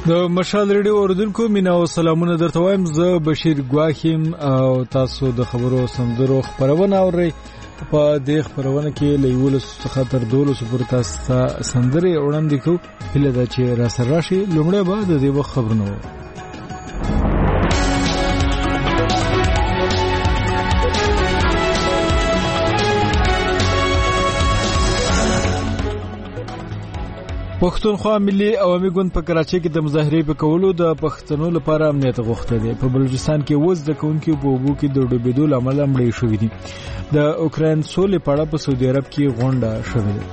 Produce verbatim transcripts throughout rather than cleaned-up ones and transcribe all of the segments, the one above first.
د مشال ریډیو اوریدونکو مینا او سلامونه درته وایم. زه بشیر ګواخیم او تاسو د خبرو سندرو خبرونه اورئ. په دې خبرونه کې له یو څخه تر دولس پورې تاسو سندري وړاندې کوو. هله دا چې را سره راشي لومړی به د دې وخت خبرونه پښتونخوا ملي عوامي ګوند په کراچۍ کې د مظاهرې په کولو د پښتنو لپاره امنیت غوښته دي. په بلوچستان کې وز د کونکو په وبو کې د ډوبېدو لامل مړی شوې دي. د اوکراین سولې په اړه په سعودي عرب کې غونډه شوې ده.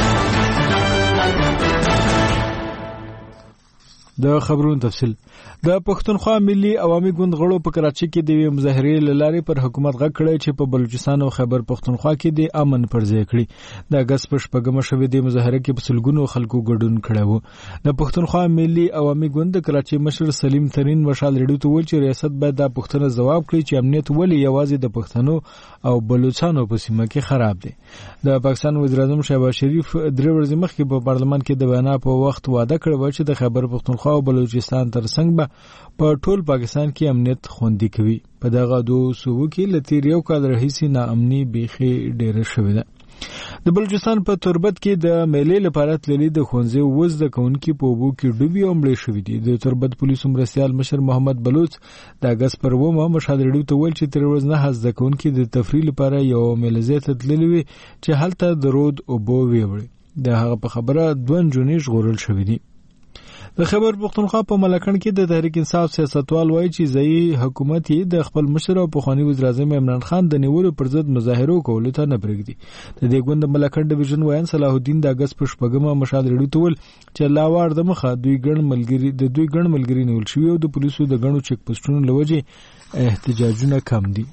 د خبرونو تفصیل. د پښتونخوا ملي عوامي ګوند غړو په کراچۍ کې د مظاهرې لارې پر حکومت غږ کړی چې په بلوچستان او خیبر پښتونخوا کې د امن پر ځای کړي. د اگست په شپږمه شوې د مظاهره کې په سلګونو خلکو ګډون کړی وو. د پښتونخوا ملي عوامي ګوند د کراچۍ مشر سلیم ترين مشال ریډیو ته ویل چې ریاست باید د پښتنو ځواب کړي چې امنیت ولې یوازې د پښتنو او بلوچستانو په سیمه کې خراب دی. د پاکستان وزیر اعظم شهباز شریف درې ورځې مخکې په پارلمان کې د بیان په وخت وعده کړې چې د خیبر پښتونخوا او بلوچستان ترڅنګ به په ټول پاکستان کې امنیت خوندي کوي. په دغه دوه صوبو کې لتیر یو کال راهیسې ناامني بيخي ډېره شوې ده. د بلوچستان په تربت کې د میلې لپاره تللي د خونځې وز د کونکو په وبو کې ډوبي او مړی شوې دي. د تربت پولیسو مرستيال مشر محمد بلوچ د اگست پر ومه مشال ریډیو ته ویل چې تر ورځ نه هز د کونکو د تفریح لپاره یو میلزه ته تللي وي چې هلته د رود او بو ویوړي. د هغه په خبره دوه جونې ژغورل شوې دي. د خیبر پښتونخوا په ملکن کې د تحریک انصاف سیاستوال وایي چې ځای حکومت یې د خپل مشر او پخوانی وزیر اعظم عمران خان د نیولو پر ضد مظاهرو کولو ته نه پرېږدي. د دې ګوند ملکن ډیویژن وایي صلاح الدین د اگست په شپږمه مشال ریډیو ته ویل چې لاوار د مخه دوی ګڼ ملګری د دوی ګڼ ملګری نیول شوی او د پولیسو د ګڼو چک پوسټونو لوجه احتجاجونه کم دي.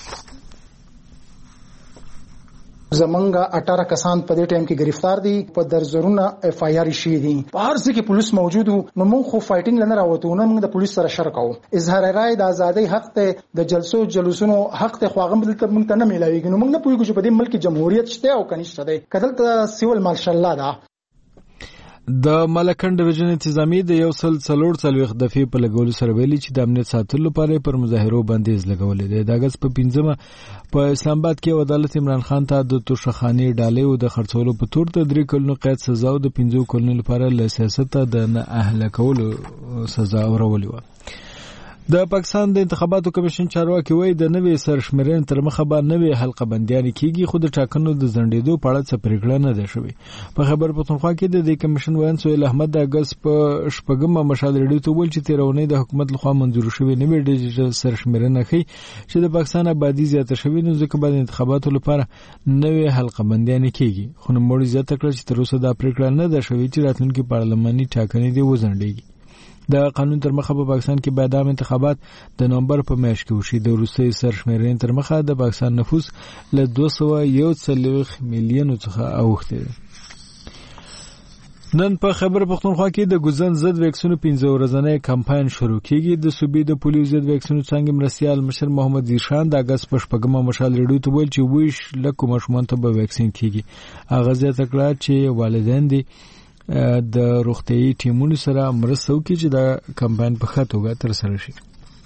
زمونږه اٹھارہ کسان په دې ټایم کې گرفتار دي. په درزرونه اف آی آر شي دي. په هر ځای کې پولیس موجود وو. نو موږ خو فایټینګ لنه راوته نو موږ د پولیس سره شر کوو. اظهار رائے د ازادۍ حق ته د جلسو جلوسونو حق ته خواغم بدل ته موږ ته نه ملایږي. نو موږ نه پوهیږو چې په دې ملک جمهوریت شته او کنيشته ده. کدل ته سیول مارشل لا ده. د ملکن ډیویژن انتظامی د یو سل څلور څلويخ دفعې په لګولو سره ویلي چې د امنیت ساتلو لپاره پر مظاهرو بندیز لګولې ده. د اگست په پنځمه په اسلام آباد کې عدالت عمران خان ته د توشخاني ډالې او د خرڅولو په تور ته درې کلونو قید سزا او د پنځو کلونو لپاره له سیاست د نه اهله کولو سزا ورولې و. د پاکستان د انتخاباتو کمیشن چارواکي وایي د نوې سرشمېرنې تر مخه به نوې حلقه بندیان کیږي خو د ټاکنو د ځنډېدو په اړه څه پرېکړه نه ده شوې. په خبر پښتونخوا کې د دې کمیشن وایي سهیل احمد د اگست په شپږمه مشال ریډیو ته ویل چې تیرونې د حکومت لخوا منظور شوې نوې ډیجیټل سرشمېرنه ښيي چې د پاکستان آبادی زیاته شوې نو ځکه باید انتخاباتو لپاره نوې حلقه بندیان کیږي. خو نو موږ زیاته کړ چې تر اوسه دا پرېکړه نه ده شوې چې راتلونکي پارلماني ټاکنې دی وځنډېږي. د قانون تر مخه په پاکستان کې باید عام انتخابات د نومبر په میاشت کې وشي. د وروستي سرشمېرنې تر مخه د پاکستان نفوس له دوه سوه یو څلوېښت میلیونو څخه اوښتی دی. نن په خبر پښتونخوا کې د ګوزن ضد ویکسینو پنځه ورځنی کمپاین شروع کیږي. د صوبې د پولیو ضد ویکسینو څنګه مرستيال مشر محمد زیرشان د اگست په شپږمه مشال ریډیو ته ویل چې ویش لکه مشمون ته به ویکسین کیږي. هغه زیاته کړه چې والدین دي د روغتيایي ټیمونو سره مرسته وکړي چې دا کمپاین په ښه توګه ترسره شي.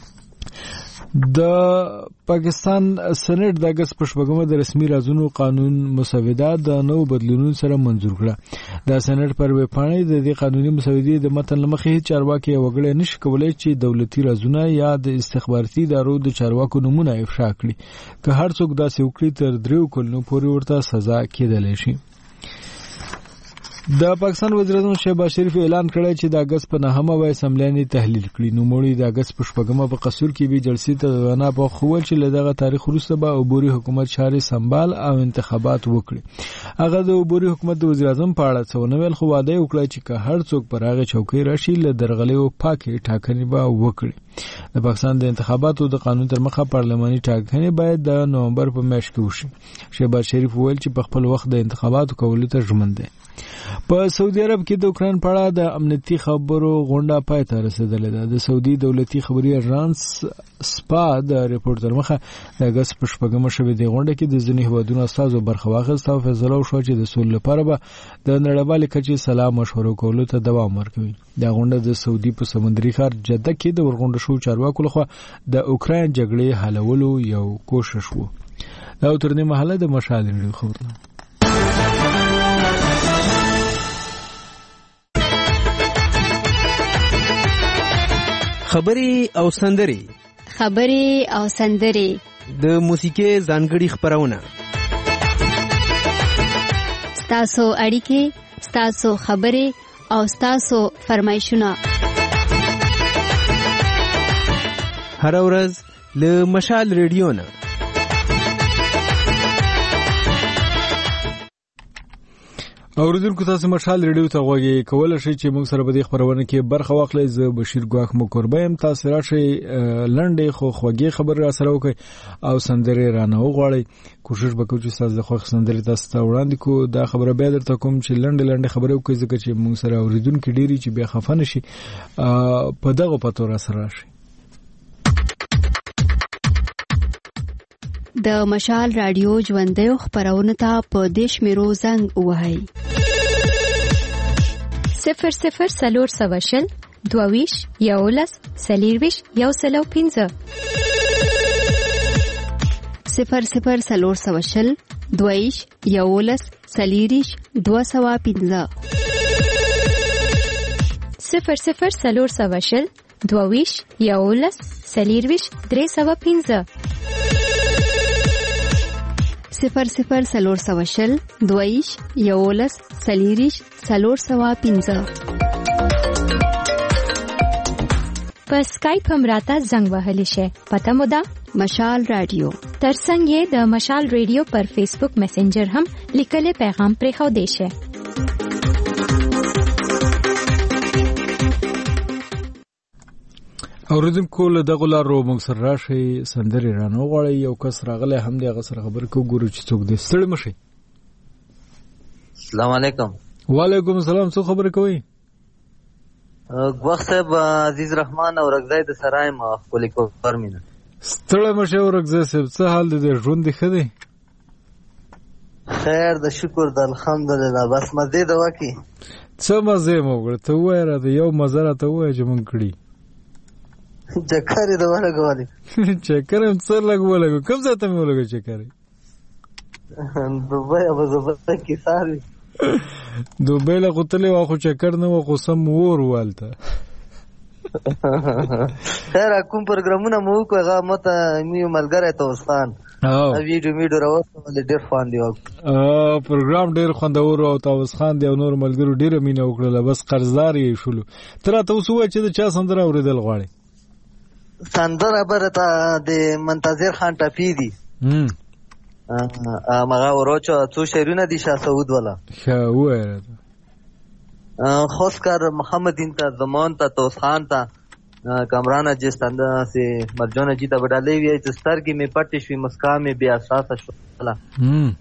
د پاکستان سېنات د اگست په شپږمه د رسمي رازونو قانون مسوده د نو بدلونونو سره منظور کړه. د سېنات پر ویب پاڼې د دې قانوني مسودې د متن لمخې چارواکي وګړي نشي کولای چې دولتي رازونه یا د استخباراتي ادارو د چارواکو نمونه افشا کړي. که هر څوک دا سوکړي تر دریو کلونو پورې ورته سزا کېدلی شي. د پاکستان وزیر اعظم شهباز شریف اعلان کړی چې د اگست په نهمه وای اسمبلی تحلیل کړي. نو موږ د اگست په شپږمه په قصور کې به جلسې ته ونه په خول چې لدغه تاریخ وروسته به عبوري حکومت چارې سمبال او انتخابات وکړي. هغه د عبوري حکومت د وزیر اعظم په اړه څه ونویل خو وعده وکړه چې که هر څوک پر هغه چوکۍ راشي له درغلي او پاکي ټاکنې به وکړي. د پاکستان د انتخاباتو د قانون تر مخه پارلماني ټاکنې باید د نومبر په میاشت کې وشي. شهباز شریف ویل چې په خپل وخت د انتخاباتو کولو ته ژمن دی. په سعودي عرب کې د اوکران په اړه د امنیتي خبرو غونډه پای ته رسیدلې ده. د سعودي دولتي خبري اژانس سپا د ریپورت تر مخه د اگست په شپږمه شوې د غونډه کې د ځینې هیوادونو استازو برخه واخیسته او فیصله وشوه چې د سولې لپاره به د نړیوالې کچې سلا مشورو کولو ته دوام ورکوي. دا غونډه د سعودي په سمندري ښار جده کې د ورغونډه شو چارواکو لخوا د اوکران جګړې حلولو یو کوشش و. دا تر دې مهاله د مشال ریډیو خبرونه. خبري او سندري خبري او سندري د موسیقي ځانګړي خبرونه ستاسو اړیکې ستاسو خبري او ستاسو فرمایشونه هر ورځ له مشال ریډیو نه. اوریدونکو تاسو مشال ریډیو ته غوږی کول شئ چې موږ سره په دې خبرونه کې برخه واخلئ. زه بشیر ګواخ مکربه يم. تاسو راشئ لنډې خو خوږی خبر را سره وکړئ او سندري رانه وغواړئ. کوشش وکړو چې تاسو د خوښ سندري تاسو ته وړاندې کو. دا خبره به درته کوم چې لنډې لنډې خبرې وکړئ ځکه چې موږ سره اوریدونکو ډیری چې بیا خفه نشي په دغه پتو را سره راشئ. د مشال رادیو ژوندۍ خبرونه ته په دیش میرو زنګ وهاي صفر صفر سلور سواشل دوویش یولس سلیرویش یو سلو پینزه صفر صفر سلور سواشل دوویش یولس سلیریش دو سوا پینزه صفر صفر سلور سواشل دوویش یولس سلیرویش درې سوا پینزه صفر صفر سلور سواشل دویش یولس سلیریش سلور سوا پینزه. په سکایپ هم راته زنګ وهلی شي. پته مو ده مشال رادیو. ترڅنګ یې د مشال رادیو پر فیسبوک میسنجر هم لیکلي پیغام پرې خو دی شي. اوریدونکو له دغه لارو موږ سره راشي سندري رانه غواړي. یو کس راغلی هم دی هغه سره خبر کو ګورو چې څوک دی. ستړي مشي. السلام علیکم. وعلیکم السلام. څه خبر کوي؟ وخت صاحب عزیز رحمان او رغزای د سرایم خپل کور مینه. ستړي مشي او رغزای صاحب څه حال دی؟ ژوند دی ښه دی؟ خیر د شکر د الحمدلله. بس مزه دا وکی څه مزه مو ورته وای را دی یو مزه را ته وای چې مونږ کړی چکر دې ولګولې. چکر هم څه لګولې؟ کوم ځای ته مې ولګې چکر؟ دوبۍ او زبرته کې ساري. دوبۍ له غوتلې واخو چکر نه و خو سم ور والته. خیر کوم پروګرامونه مو کوه هغه مته میو ملګری توسخان او ویډیو میډو راوستل ډېر خوان دی. او پروګرام ډېر خوندور او توسخان دی او نور ملګرو ډېر مینه وکړه. بس قرضدار یې شولو. تر تاسو وای چې چا سندره اوریدل غواړي؟ سندره برته د منتظر خان ټپی دی. هم مغه وروچو څو شعرونه دي شاه سعود والا. ښه وای خوشکر محمد دین ته زمان ته توسخان ته کامران جستنده سے مرجان جی ته وډالې وی چې سترګې می پټې شوې مسکا می بیا اساس شولا. هم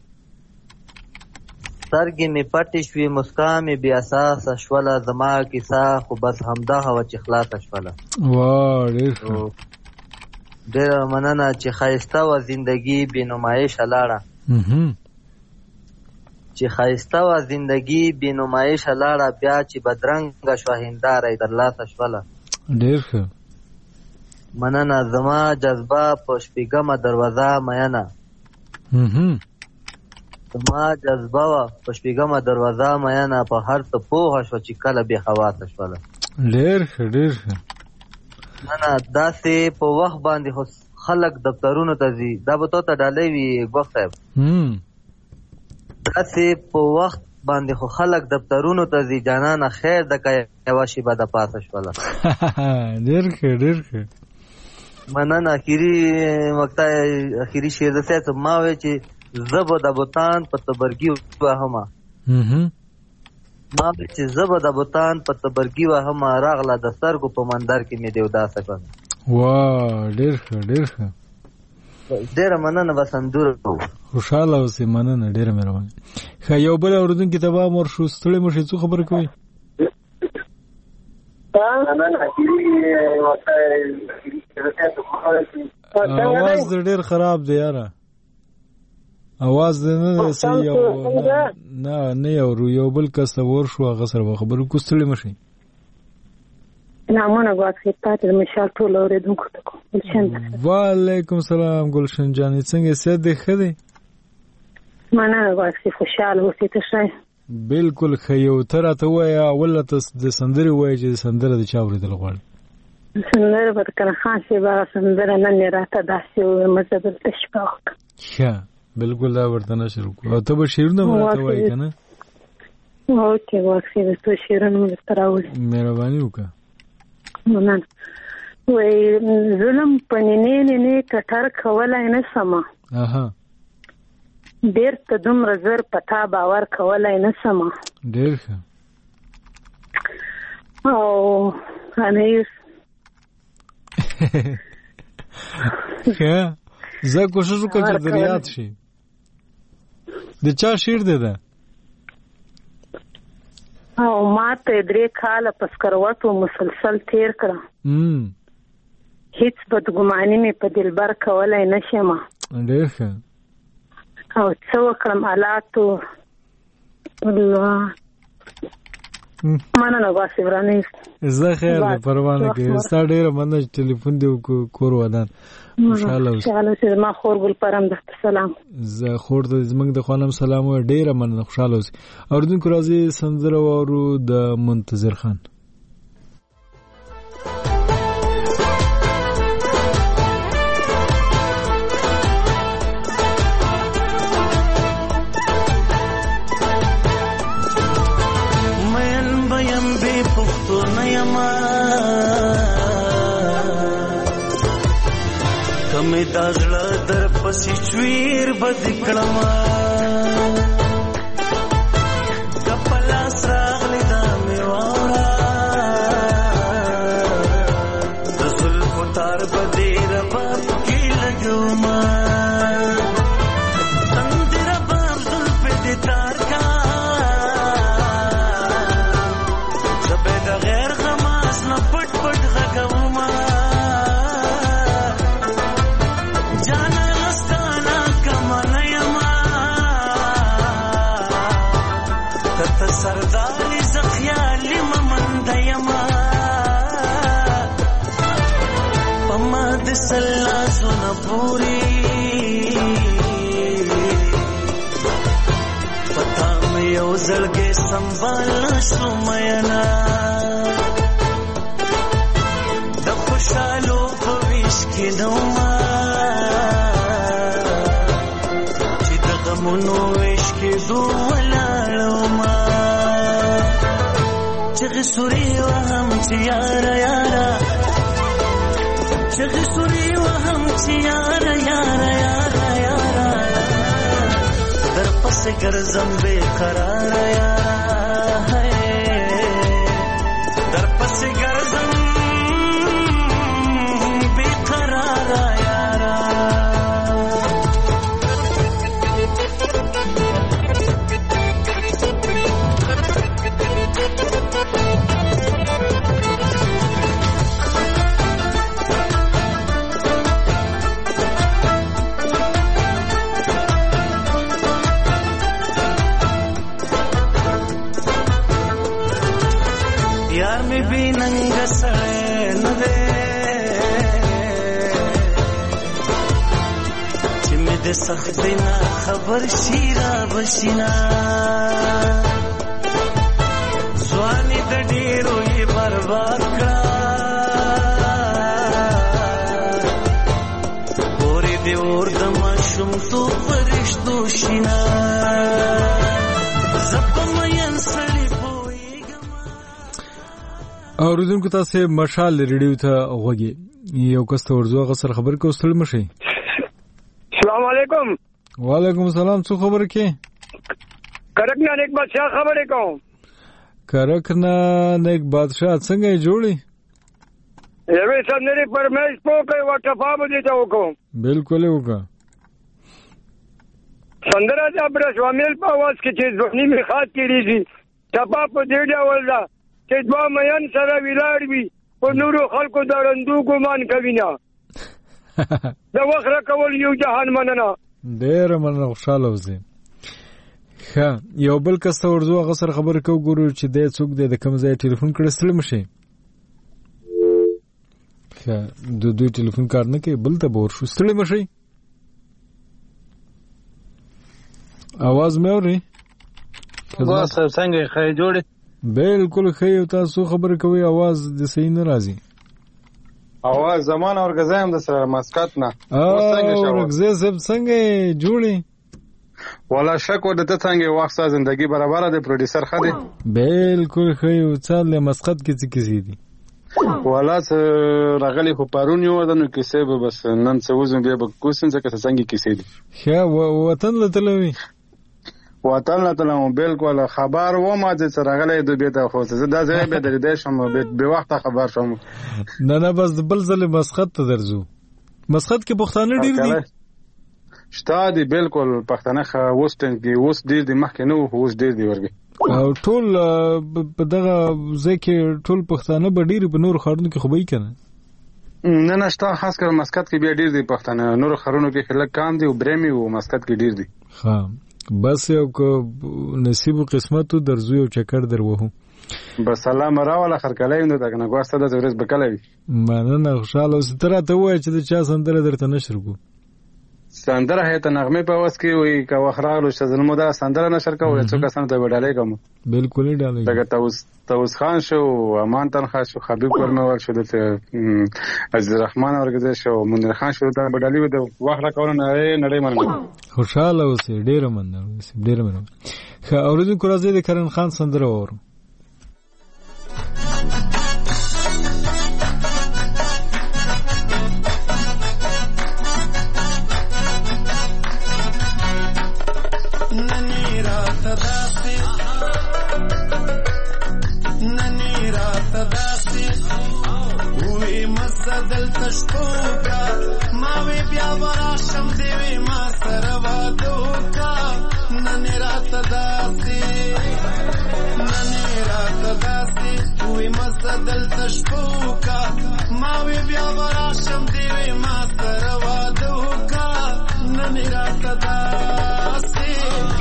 سترګې می پټې شوې مسکا می بیا اساس شولا. زما کیسه خو بس همدا هوا چې خلاص شولا. واه ډېر ډېر مننه چې خایسته و زندگی بې نمایش لاړه. هم چې خایسته و زندگی بې نمایش لاړه. بیا چې بدرنګ شو هنداره در لاسه شوله. ډېر ښه مننه. زما جذبه په شپږمه دروازه مینه. هم زما جذبه په شپږمه دروازه مینه. په هر څه پوه شو چې کله به حواس شوله. ډېر ښه ډېر ښه. نه داسې په وخت باندې خو خلک دفترونو ته ځي. دا به تو ته ډالۍ وي ګوښ صاحب. هم داسې په وخت باندې خو خلک دفترونو ته ځي. جانانه خیر د که یوه شیبه د پاسه شوله. ډېر ښه ډېر ښه. مننه. اخري مقطع اخري شعر د صاحب ما وایي چې زه به د بوتان په تبرګي وهمه. ما چې زه به د بوتان په تبرګي وهمه. راغله د سترګو په مندر کې مې دیوداسه کړه. واه ډېر ښه ډېر ښه. ډیره مننه بسندور خوشاله اوسې مننه ډیره مهرباني خا یو بل اوردونکو ته به مور شو ستړي مشه څه خبر کوي اواز ډیر خراب دی یاره اواز نه صحیح یو نه نه یو یو بل کس ور شو هغه سره خبرو کو ستړي مشه نامونه غواړم تاسو د مشال ټول اوریدونکو ته ګلشن وعلیکم سلام ګلشن جان څنګه سید خدي مننه غواړم خوشاله اوسې ته شای بالکل خیو تر ته وایا ولا ته د سندري وای چې سندره د چا اوریدل غواړي سندره به کنه خان شي با سندره نن راته داسې مزه د تشباح ښه بالکل دا ورته نشو او ته به شیرونه راته وای کنه اوکې واخې د تو شیرونه تراول مهرباني وکړه مننه وای ظلم پنینې نه کټر کولای نه سما اها ډیر ته دومره زر پتا باور کولای نه سما ډیر ښه او انیس ښه زه کوشش وکړم چې دریات شي د چا شیر دی دا او ما ته درې کاله پس کرواتو مسلسل تیر کړم هیڅ بدګماني مې په دلبر کولای نشم ډیر ښه او څو کلم حالاتو الله مننه واسي ورانه زه خیر ده پروانه کې ستا ډیر مننه ټلیفون دی کور ودان خوشاله اوسه خوشاله اوسه ما خور ګل پرم د سلام زه خور د زمنګ د خانم سلام و ډیر مننه خوشاله اوسه اوردونکو راځي سندره وورو د منتظر خان کمه دازړه در پسې چویر بد کړما کپلا سراغلی دا میوارا رسول فتار بدې رباب کې لګوما تندر باب زلف دې تار کا زبې د غیر غماس نه پټ پټ غوما سرداري زخيالي ممند يما پما د سلا سونه پوری پتا مې یو زړګې سنبال شو مینا د خوشالو په ویش کې نوما چې د غمونو ویش کې دوه چغ سوري وهم تيارا يارا چغ سوري وهم تيارا يارا يارا يارا در پس گرزم بے قرار يارا در پس گرزم بے قرار يارا د سختینا خبر شیرا بشینا ځواني د ډیرو یې برباد کړه اورې دې اور د ماشوم تو فرشتو شینا زپمین سړی پويګم اوردونکو تاسو مشال ریډیو ته غوږی یو کس ته ورځو غسر خبر کو ستل مشي السلام علیکم وعلیکم السلام څه خبر کې کرکنا نیک بادشاہ خبرې کوم کرکنا نیک بادشاہ څنګه جوړي یوې سندرې فرمایش وکړئ وټفا به دې ته وکړم. بالکل وکړه. سندره د ابرشوامل په اواز کې چې ځواني مې خاط کېږي ټپا په دې ډول ده چې دوه مین سره ولاړ وي په نورو خلکو د رندو ګمان کوي نه د وخت راکول یو جهان مننه. ډېره مننه، خوشحاله اوسئ. ښه، یو بل کس ته ورځو، هغه سره خبرې کوو، ګورو چې دی څوک دی، د کوم ځای ټلیفون کړی. ستړي مه شئ. ښه، د دوی ټلیفون کار نه کوي، بل ته به ورشو. ستړي مه شئ. اواز مې اورئ؟ بس څنګه ښه جوړې؟ بالکل ښه یو. تاسو خبرې کوئ، اواز د صحیح نه راځي. اواز زمان اورګزی هم د سره مسکات نه. اورګزی صاحب څنګه جوړې؟ والا شک و د ته څنګه وخت ستا زندگی برابره دی؟ پروډیوسر ښه دی؟ بالکل ښه یو. څه له مسقط کې څه کیسې دي؟ والا څه راغلی خو پرون یو ده، نو کیسې به بس نن څه وځم بیا به کوسم ځکه څنګه کیسې دي. ښه، وطن له تلوي وطن له تلوم بالکل خبر و ما چې راغلی دوی به ته خو زه دا ځای به درې شم به وخت خبر شم. نه نه بس بل ځل مسقط ته درځو. مسقط کې پښتانه ډیر دي؟ شته دي بالکل. پښتانه خو اوس ټنګي اوس ډیر دي، مخکې نو اوس ډیر دي ورګي. او ټول په دغه ځای کې ټول پښتانه به ډیر په نور خارونو کې خو به یې کنه؟ نه نه شته، خاص کر مسقط کې بیا ډیر دي پښتانه، نور خارونو کې خلک کم دي او برېمي او مسقط کې ډیر دي. ها بس یو نصیب او قسمت درځو یو چکر دروهو. بس سلام راواله خرکلای نو دا کنه ګواسته د ورځ بکلوي. مننه، خوشاله اوسې. تر ته وای چې د چا سندره درته نشر کو؟ سندره هه ته نغمه په واس کې وي کا وخرالو شزنمو دا سندره نشر کوي څو کسان ته وډالې کوم. بالکل ډالې. دغه توس توس خان شو، امان تنخوا شو، حبیب ورمول شو، د عزیز الرحمن ورګزه شو، منیر خان شو، دا وډالې و د وخره کول نه نړۍ مننه. خوشاله اوسې، ډیره مننه، ډیره مننه. خو اوریدونکو راځي د کرن خان سندره اورم. دلته شپوکا ما وی بیا وراشم دیوی ما سره وادوکا نن راته داسې نن راته داسې وی مزه دلته شپوکا ما وی بیا وراشم دیوی ما سره وادوکا نن راته داسې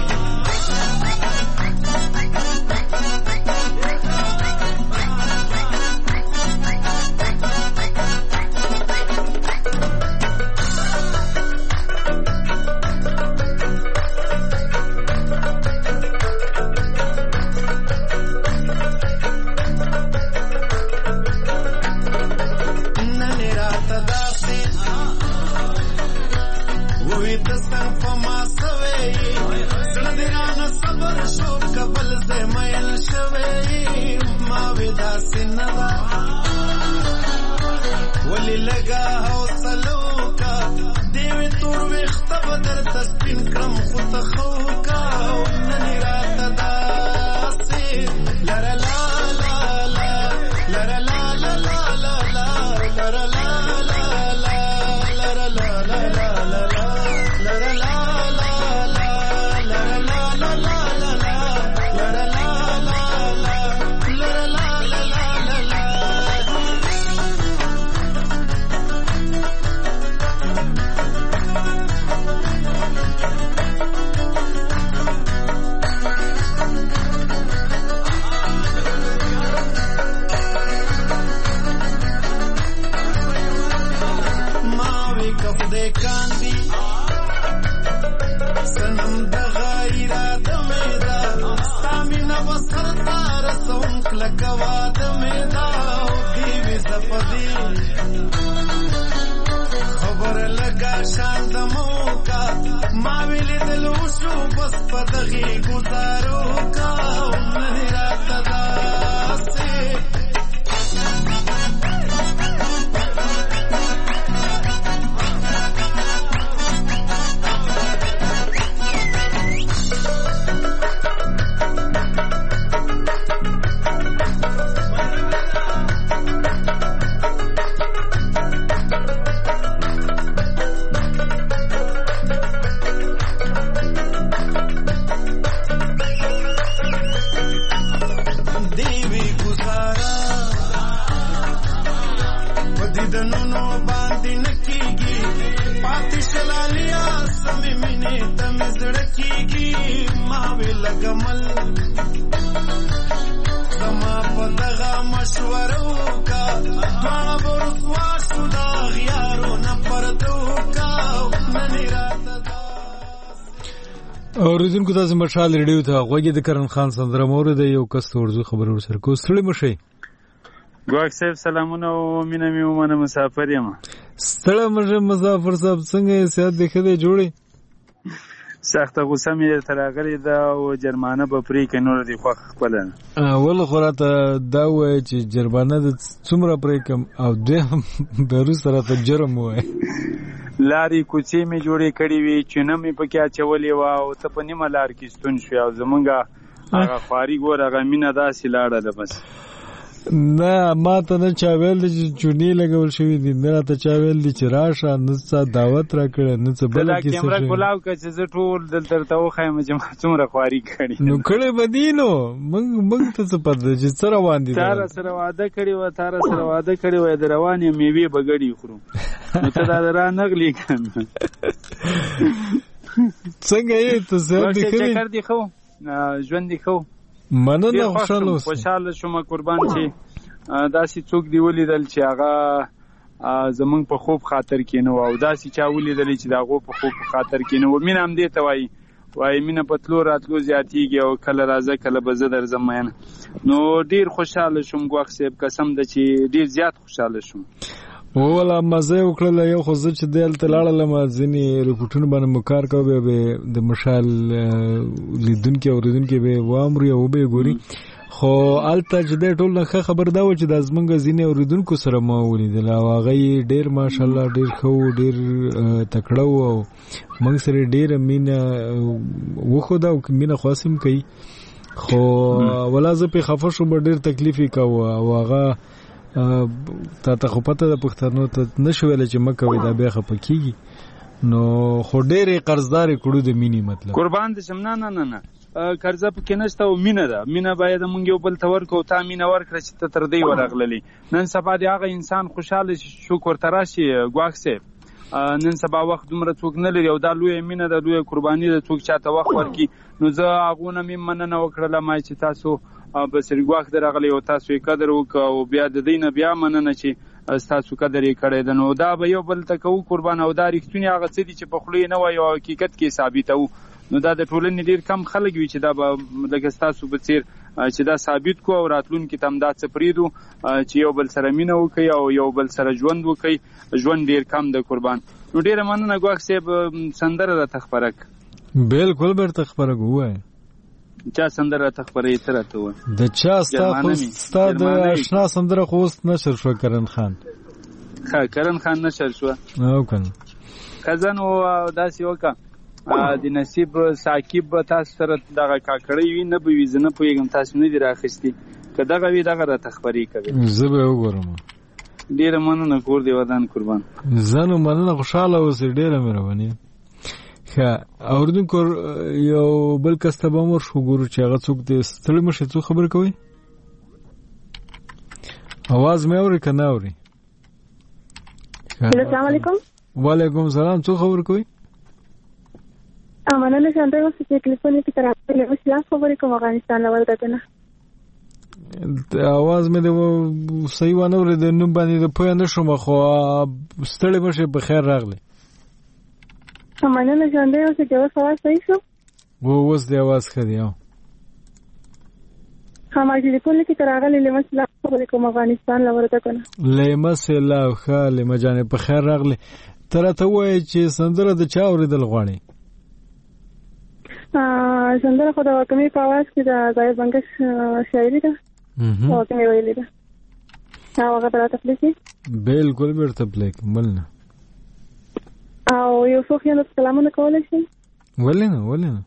ولی لگا حوصلو کا دیوی تور ویخت بدر تسپین کرم خود خوکا ننی رات داسی لرا لا لا لا لرا لا لا لا لا لا لرا لا لا لا لرا لا لا لا لا لرا لا لا لا لرا لا لا لا لا لرا لا لا لا لرا لا لا لا لا کاندی سنم د غیرا د میدا ستامینا وسر تار سوم کلکوا د میدا او دی وی زپدی خبر لگا شان د موکا ما ویل دلو شو بس پدغي گزارو کا نه رات داسه دیدنونو باندې نکیږي پاتې شلالیا سمې مینې ته مې زړه کیږي ما وی لګمل زما په دغه مشوره وکا دواړه برسوا شو دا غیارو نه پرده وکا نن راته اوریدونکو تاسو مشال ریډیو ته غوږی د کرن خان سندره مور د یو کس اردو خبر ورسره کو ستړي مشي ګواک صاحب سلامونه او مینه می ومنه مسافر یم ستړي مشه مسافر صاحب څنګه سیاست دخه جوړي سخته غوسه مې تراغلي دا او جرمانه به پرې کنور دی خو خپل اول خوراته دا وای چې جرمانه د څومره پرې کم او د بیرو سره ته جرم وای لاري کوڅې مې جوړې کړې وي چې نه مې پکې اچولې و او ته په نیمه لار کې ستون شو او زمونږه هغه خواري ګور هغه مینه داسې لاړه ده بس نه ما ته نه چا ویل چې چونی لګول شوی دي نه ته چا ویل چې راشه نه څه دعوت را کړ نه څه بل کې څه کیمرا کولاو که چې زه ټول دلته ته وخایم چې ما څومره خواري کړې نو کړې بدینو موږ موږ ته څه پد چې سره روان دي تار سره واده کړی و تار سره واده کړی و د روانې میوه بغړی خورو نو ته دا را نغلی کنه څنګه یې ته زه دې کړی چکر دی خو ژوند دی خو مننه خوشاله اوسه خوشاله شوم قربان چې داسې څوک دی ولیدل چې هغه زمونږ په خوب خاطر کې نه و او داسې چا ولیدل چې دا غو په خوب خاطر کې نه و مين هم دې ته وای وای مين په تلو راتلو زیاتیږي او کله راځه کله به زه درځم مینه نو ډیر خوشاله شوم ګواخ صاحب قسم ده چې ډیر زیات خوشاله شوم ولا مزه وکړل یو خو چې دل تلاړل ما ځنی ریپورتونه باندې مکار کو به د مشال لیدونکو اوریدونکو به وامر یو به ګوري خو الته چې د ټول نه خبر دا و چې د ازمنګ ځینې اوریدونکو سره ما ولیدل او هغه ډیر ماشالله ډیر خو ډیر تکړه او موږ سره ډیر مینه وخو دا مینه خاصم کوي خو ولا زه په خفه شو ډیر تکلیفي کا او هغه تا ته خو پته د پښتنو ته نشویل چې مکه وې دا بیا خپکیږي نو خو ډېرې قرضداري کړو د مینی مطلب قربان دې شم نه نه نه نه قرضه پکې نشته او مینه ده مینه باید مونږ یو بل تور کو تا مینه ورکړه چې ته تر دې ورغللی نن سبا دی هغه انسان خوشاله شکر تراشي ګواښ سي نن سبا وخت دومره څوک نه لري او دا لوی مینه ده لوی قرباني ده څوک چاته وخت ورکي نو زه هغه نه مې مننه وکړه ما چې تاسو بسری ګواخ درغلی او تاسو یې قدر وکاو او بیا د دینه بیا مننه چې تاسو قدر یې کړی د نو دا به یو بل تکو قربان او دا رښتونی هغه څه دي چې په خلوی نه وایي او حقیقت کې ثابتو نو دا د ټولنې ډیر کم خلک وي چې دا به لکه تاسو په څیر چې دا ثابت کو او راتلونکي تم دا څه پریدو چې یو بل سره مینه وکي او یو بل سره ژوند وکي ژوند ډیر کم د قربان نو ډیر مننه ګواخ صاحب سندره را تخبرک بالکل بر تخبرک وای چا سندره تخبرې تر ته و د چا ستا د آشنا سندره خوست نشر شو کرن خان ها کرن خان نشر شو او کنه کزن او داسې وکا د نصیب ساکب تاسو سره دغه کاکړی وی نه بوي زنه پویګم تاسو نه دی راخستی که دغه وی دغه را تخبرې کوي زه به وګورم ډیر مننه کور دی ودان قربان زنه مننه خوشاله اوسې ډیره مهرباني ښه اوردونکو یو بل کس ته به مور شو ګورو چې هغه څوک دی ستړي مشه څو خبر کوي आवाज مې اوري کنه اوري السلام علیکم وعلیکم السلام څو خبر کوي امانه څنګه اوس چې ټلیفون کې تر اخره اسلام خبرې کوم افغانستان له ورته کنه आवाज مې د صحیح ونه ورې د نوم باندې د پوه نه شوم خو ستړي مشه په خیر راغلی امانه څنګه اوس چې اوس आवाज صحیح شو وو اوس د आवाज خدي او هم ټلیفون کې تر اخره له اسلام خبرې کوم افغانستان له ورته کنه لیمه سلا خاله مجانه په خیر راغلی تر ته وای چې سندره د چا اوریدل غواړي سندره خو د واکمې په आवाज کې د ځای بنګش شاعري ده او کومې ویلې ده هغه تر تاسو کې بالکل ورته پلیک ملنه او یو څو خیال سلامونه کولای شي ولنه ولنه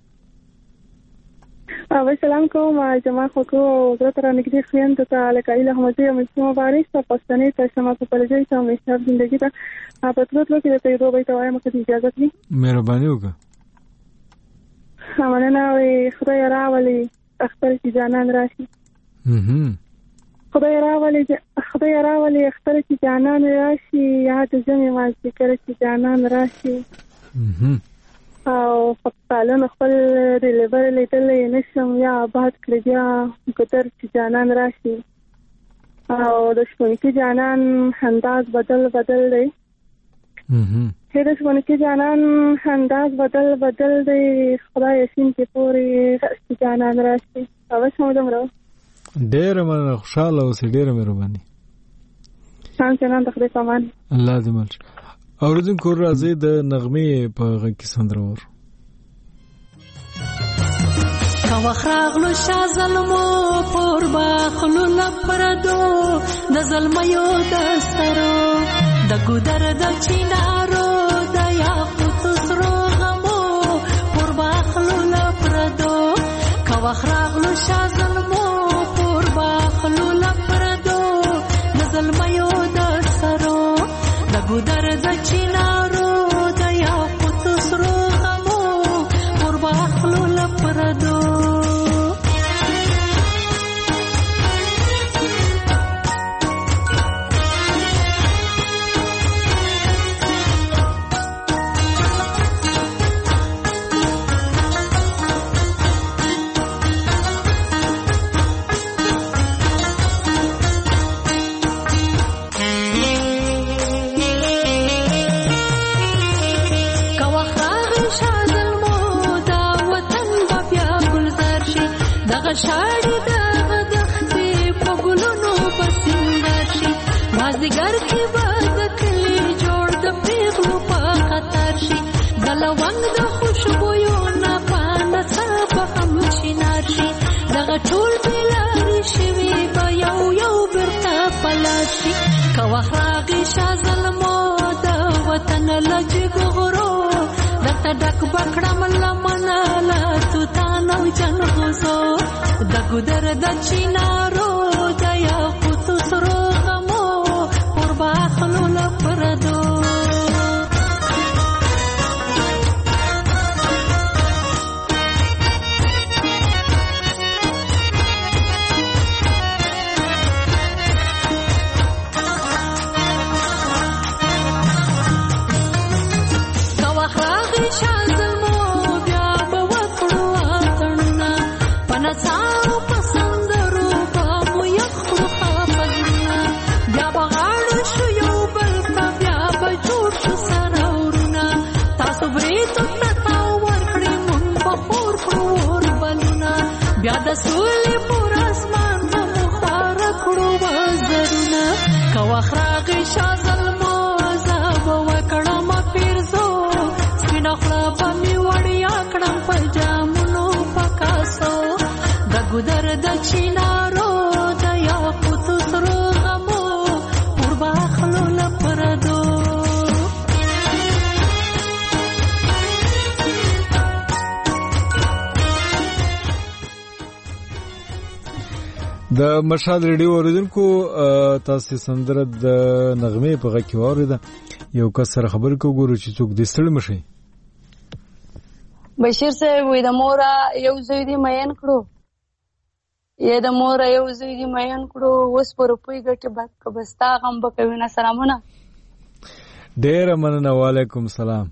او سلام کوم جما خو کو زه تر نږدې خیان ته الکایل احمدی مسلم مبارک ته پښتنې ته سما په پرځای ته مې شپ زندگی ته په تلو تلو کې ته یو به ته وایم چې اجازه دي مهرباني وکړه مننه وي خدای راولي اختر چې جانان راشي اها خدای راولي خدای راولي اختر چې جانان راشي یا د زمې مازدیګر چې جانان راشي او فقالن خپل ریلیور لیدلی نشم یا آباد کړی بیا ګدر چې جانان راشي او د شپونکي جانان انداز بدل بدل دی چې د شپونکي جانان انداز بدل بدل دی خدای یسین کې پورې چې جانان راشي او شمو دمرو ډېر مننه خوشاله اوسې ډېره مهرباني څنګه چنان د خدای پامان الله دې مل اوریدونکو راځي د نغمې په غږ کې سندره ور کا وخراغلو شا ظلمو پور باخلو لپردو د ظلميو دسترو د ګودر د چینارو د یاقوت سرو غمو پور باخلو لپردو کا وخراغلو شا ظلمو پور باخلو لپردو د ظلميو دسترو د ګودر د چینارو د یاقوت سرو غمو پور باخلو لپردو شاړي دغه دختې په ګلونو پسندر شي مازدیګر کې به د کلي جوړ د پیغلو په خطر شي د لونګ د خوشبویو نه پانه په هم چینار شي دغه ټول بلارې شوي به یو یو برته پلار شي که وخت راغی شا ظلمو د وطن له جګو غرو درته ډک به کړم لمنه له توتان او جنغوزو د ګودر د چینارو د یاقوت سرو غمو پر باخلو لپردو بیا د سولې پر اسمان په مخاره کړو وزرونه که وخت راغی شا ظلمو زه به وکړم پیرزو سپینه خوله به مې وړیا کړم په جامونو په کاسو د ګودر د چینارو د یاقوت سرو غمو پر باخلو لپردو د مشهد ریډیو اوریدونکو تاسو سندره د نغمې په غږ کې واوریده یو کس سره خبرې کوو ګورو چې څوک دې ستړي مشي بشیر صاحب وې د مور یو زوی دی مېن کړو یې د مور یو زوی دی مېن کړو اوس پر پوي ګټه بد کبستا غم بکوي نه سلامونه ډېر مننه وعلیکم سلام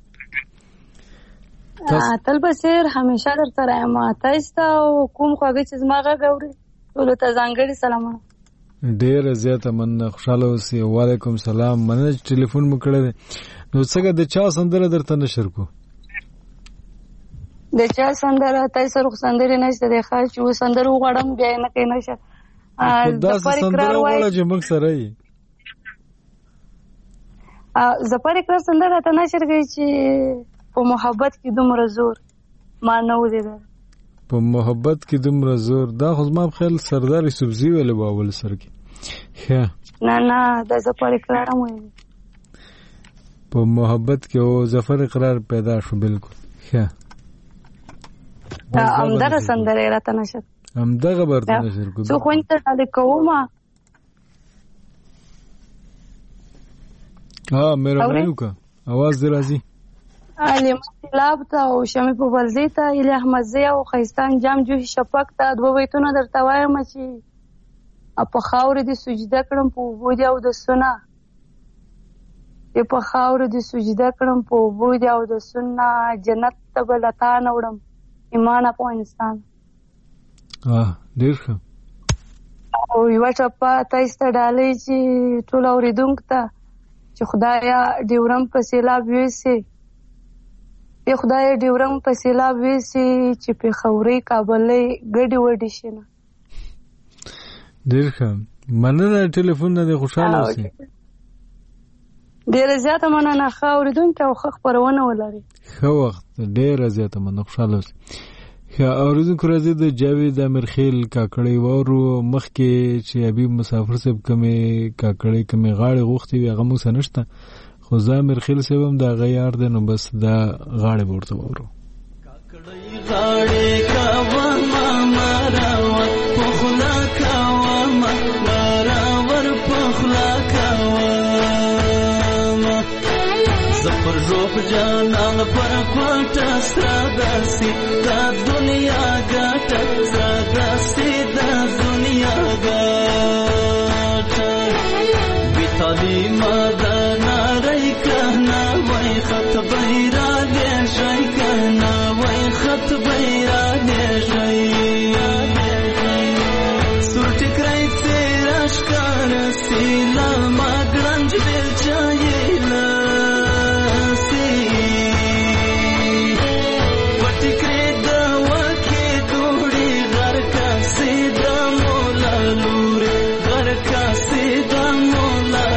تل بشیر همیشه در سره ما تاسو کوم خوږه چې ما غوړي ټول ته ځانګړي سلامونه ډېر زیاته مننه خوشاله اوسئ وعلیکم سلام مننه ټلیفون مو کړی نو څنګه د چا سندره درته نشر کو د چا سندره تاسو رخ سندره نشته د خاص و سندره وغړم بیا نه کې نشه دا سندره وغړه چې موږ سره یې زپر اقرار سندره ته نشر کوي چې په محبت کې دومره زور ما نه وزیده په محبت کې دومره زور دا خو زما په خیال سردار یوسفزي ویل به اول سر کې ښه نه نه د ظفر اقرار هم ویل په محبت کې او ظفر اقرار پیدا شو بالکل ښه دا همدغه سندره راته نشر همدغه برته نشر کو څو خو انت تعالی کومه ها مېرا مېو کا आवाज دې راځي علي مطلب ته او شمه په ورزي ته اله احمد زي او خيستان جام جو شپک ته دوه ویتونه درته وایم چې په خاورو دې سجده کړم په اوبو دې اودسونه په خاورو دې سجده کړم په اوبو دې اودسونه جنت ته به له تا نه وړم ایمان افغانستان. ډېر ښه. او یوه ټپه تاسې ته ډالۍ چې ټولو اورېدونکو ته چې خدایا ډیورم په سیلاب یوسې ای خدایا ډیورم په سیلاب یوسې چې پېښورۍ کابلۍ ګډې وډې شي نه. ډېر ښه. مننه ټلیفون نه دې خوشحاله اوسې. ډېره زیاته مننه ښه اورېدونکي او ښه خپرونه ولرئ. ښه وخت. ډېره زیاته مننه. خوشحاله اوسې. ښه اورېدونکو راځي د جاوید امیرخیل کاکړۍ واورو. مخکې چې حبیب مسافر صاحب کمې کاکړۍ کمې غاړې غوښتې وي هغه موږ سره نشته خو زه امیرخیل صاحب هم د هغه یار دی نو بس دا غاړې به ورته واورو. غاړې کومه مراوت په خوله کومه مراور په خوله کومه زه پر ژوب جانان پر کوټه سره داسې دا دنیا ګټه سره داسې دا دنیا ګټه بې تعلیمه ده نړۍ که نه وای خط بیرا لېږئ که نه وای خط بیرا لېږئ سور ټکری څېره ښکاره سي له ما ګړنج بېلچه یې لاسي په ټکرې د وکې دوړې غر کاسې د مولا لورې غر کاسې د مولا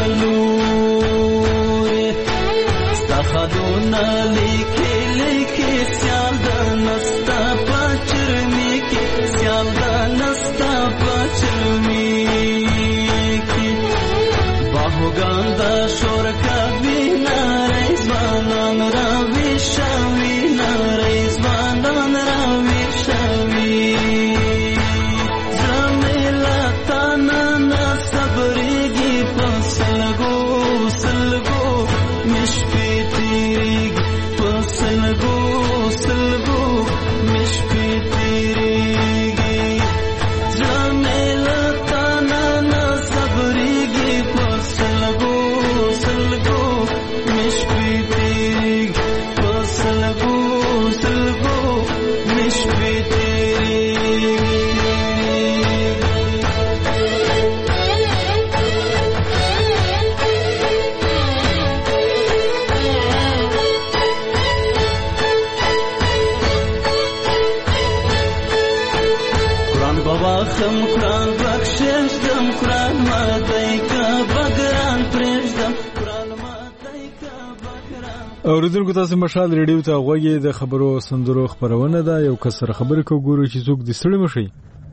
لورې ستا خدونه لیکې لیکې سیال د نستا په چرمې کې سیال د نستا په چرمې کې باهوګان د شور کوي نارې ځوانان راویښوي نارې ځوانان راویښوي زړه مې له تا نه نه صبرېږي په سلګو سلګو مې شپې تېرېږي په سلګو سلګو مې شپې تېرېږي زړه مې له تا نه نه صبرېږي په سلګو سلګو مې شپې تېرېږي په سلګو سلګو مې شپې تېرېږي. قرآن بابا خم قرآن بخششدم قرآن ماتی که بگران پرشدم قرآن ماتی که بگران. اوریدونکو تاسو مشال ریډیو ته غوږی د خبرو سندرو خبرونه ده یو کس سره خبرې کو ګورو چې څوک د ستړي مشي.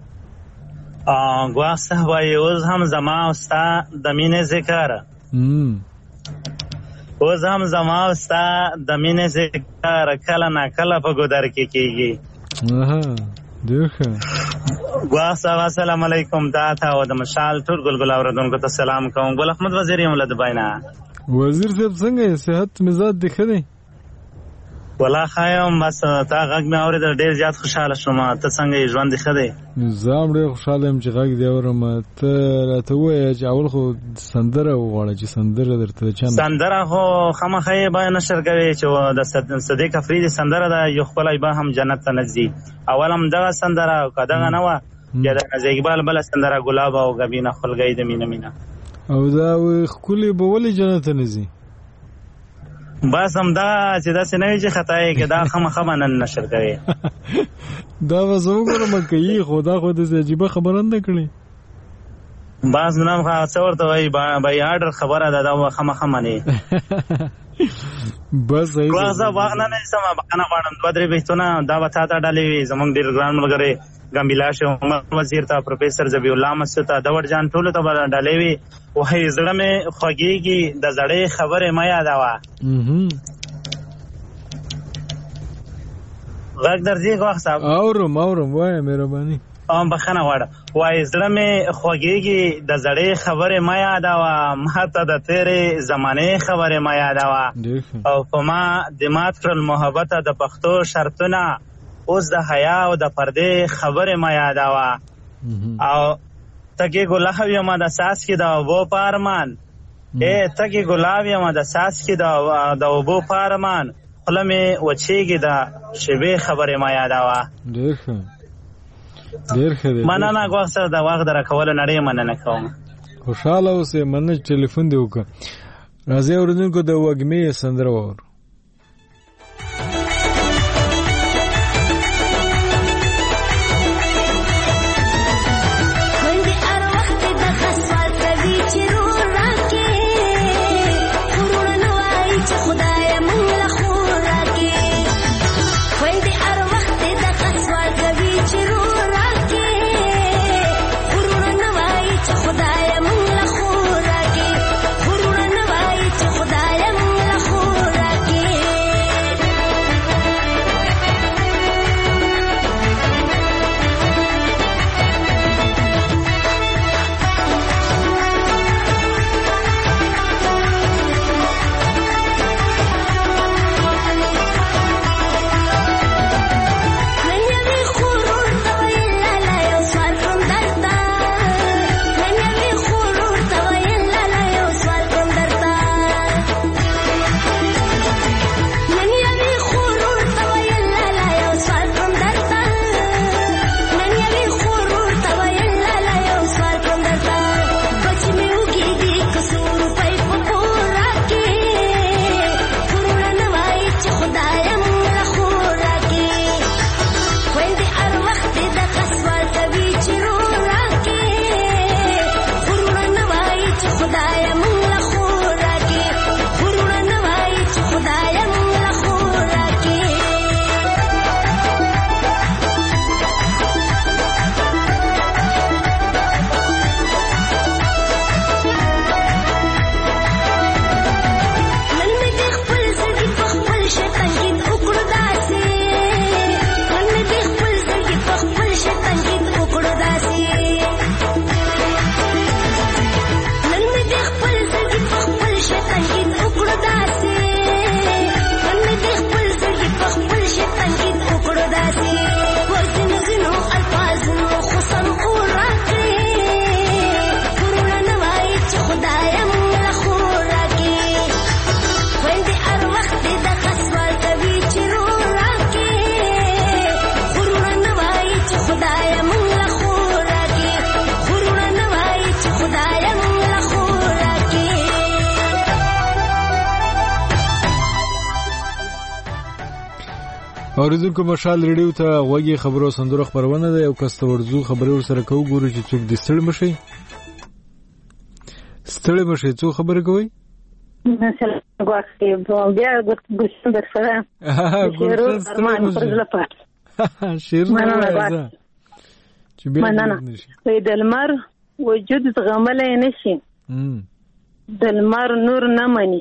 ا ګوا صاحب اوس هم زما او ستا د مینې ذکر هم اوس هم زما او ستا د مینې ذکر کله نه کله په ګودر کې کیږي. اها دیخه ګوا صاحب السلام علیکم تا ته او د مشال ټول ګلګل اوریدونکو ته سلام کوم. ګل احمد وزیر یم له دبای نه. وزیر صاحب څنګه صحت مزاج دی ښه دی؟ ولا خایم بس تا غږ مې اورېدل ډېر زیات خوشحاله شوم. ته څنګه یې ژوند دې ښه دی؟ زه هم ډېر خوشحاله یم چې غږ دې اورم. ته راته ووایه چې اول خو سندره وغواړه چې سندره درته چا سندره خو خامخا یې باید نشر کوي چې د صدیق افریدي سندره ده یو ښکلی به هم جنت ته نه ځي. اول هم دغه سندره او که دغه نه وه بیا د نازي اقبال بله سندره ګلاب او ګبینه خلګۍ د مینه مینه او دا ښکلې به ولې جنت ته نه ځي؟ بس هم دا چې داسې نه وي چې خطا یې که دا خامخا به نن نشر کوي. دا به زه وګورم کوي خو دا خو داسې عجیبه خبره نه کړې. بس نه څه ورته وایي بای آرډر خبره ده دا به خامخا منې. بس صحیح ده زه واغ نه نیسم بخښنه غواړم دوه درې بېتونه دا به تا ته ډالې وي زموږ ډېر ګران ملګری ګمبیلا شه عمر وزیر ته پروفیسر ذبیح الله مسعود ته دور جان ټولو ته به ډالۍ وي. وایي زړه مې خوږېږي د زړې خبرې مه یادوه. غږ درځي ګواښ صاحب؟ اورم اورم وایه مهرباني. بخښنه غواړم. وایي زړه مې خوږېږي د زړې خبرې مه یادوه ما ته د تېرې زمانې خبرې مه یادوه او په ما د مات کړل محبته د پښتو شرطونه اوس د حیا او د پردې خبرې مه یادوه او تکی گلاب یما د ساس کی دا وبو پارمان اے تکی گلاب یما د ساس کی دا د وبو پارمان خلمه وچیږي دا شبه خبره ما یاداوه ډیر ښه ډیر ښه مننه غوښ سره دا وخت در کول نړۍ مننه کوم خوشاله اوسې مننه ټلیفون دی وکړه راځي اوردونکو د وګمې سندره وور اوریدونکو مشال ریډیو ته وګي خبرو سندره خبرونه ده یو کس ورزو خبرو سره کو ګورو چې څوک د ستړي مشي ستړي مشي څو خبره کوي مثلا غواړي بیا ګوښه در سره شیرو فرمان پرځله پات شیر مننه مننه وې دلمر وجود زغملې نشي دلمر نور نه مني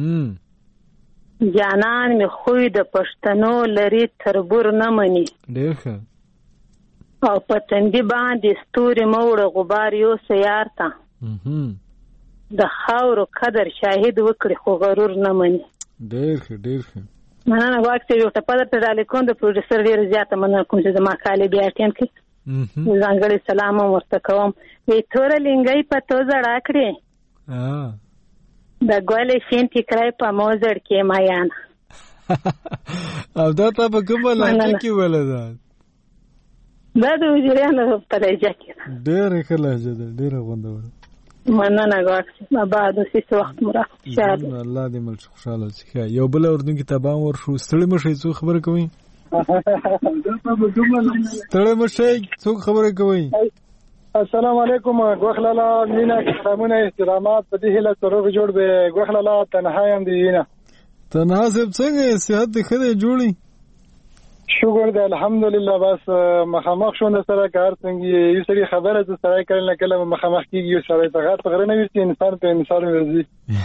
جانان می خوی د پښتنو لري تربور نه مني ډېر ښه او پتندې باندې ستوري موړ غبار یو سیار تا د خاورو قدر شاهد وکړي خو غرور نه مني ډېر ښه ډېر ښه مننه واکته یو ته پدې ته ډالې کوم د پروډوسر ډېر زیاته مننه کوم چې ما کالې بیا ټیم کې ځانګړي سلام ورته کوم وی تور لنګي په تو زړه کړې ها د ګولې شین ټیکرای په موزر کې مایان او دا ته په کومه لهجه کې ولدا دا د وجریانو په لهجه کې ډېر ښه لهجه ده ډېر غوندور مننه غواړم ما بعد اوسې وخت مرا خوشاله الله دې مل خوشاله شي یو بل اردن کې تبام ور شو ستړي مشه څو خبره کوي ستړي مشه څو خبره کوي السلام علیکم غوخلالا مینا سلامونه احترامات په دې هله سره جوړ به غوخلالا تنها يم دی نه تنها سب څنګه صحت دې خدای جوړي شکر دې الحمدلله بس مخامخ شونه سره کار څنګه یې سړي خبره ز سره کړل نه کله مخامخ کیږي سره ته غاټ غره نه وي انسان په انسان ورزي